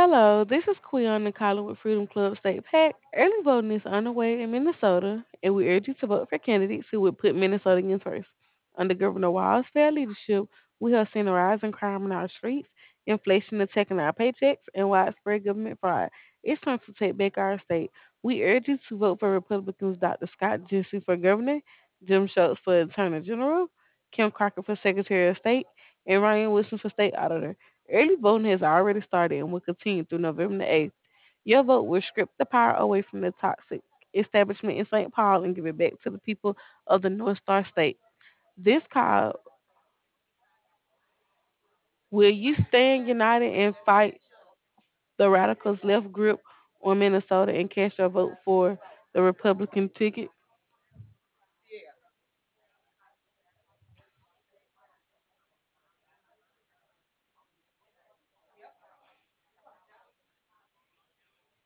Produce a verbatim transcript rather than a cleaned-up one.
Hello, this is Quion calling with Freedom Club State PAC. Early voting is underway in Minnesota, and we urge you to vote for candidates who would put Minnesotans first. Under Governor Walz's fair leadership, we have seen a rise in crime in our streets, inflation attacking our paychecks, and widespread government fraud. It's time to take back our state. We urge you to vote for Republicans Doctor Scott Jensen for governor, Jim Schultz for attorney general, Kim Crocker for secretary of state, and Ryan Wilson for state auditor. Early voting has already started and will continue through November the eighth. Your vote will strip the power away from the toxic establishment in Saint Paul and give it back to the people of the North Star State. This call, will you stand united and fight the radicals' left grip on Minnesota and cast your vote for the Republican ticket?